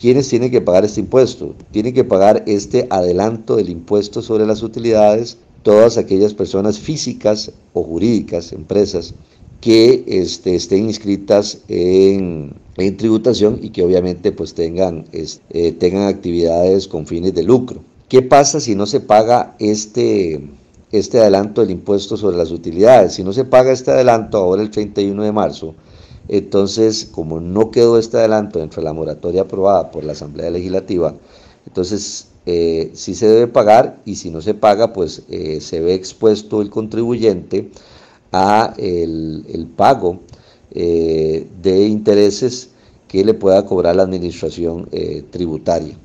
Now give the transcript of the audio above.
¿quiénes tienen que pagar este impuesto? Tienen que pagar este adelanto del impuesto sobre las utilidades todas aquellas personas físicas o jurídicas, empresas, que estén inscritas en tributación y que obviamente pues tengan actividades con fines de lucro. ¿Qué pasa si no se paga este adelanto del impuesto sobre las utilidades? Si no se paga este adelanto ahora el 31 de marzo, entonces como no quedó este adelanto dentro de la moratoria aprobada por la Asamblea Legislativa, entonces sí se debe pagar, y si no se paga, pues se ve expuesto el contribuyente a el pago de intereses que le pueda cobrar la administración tributaria.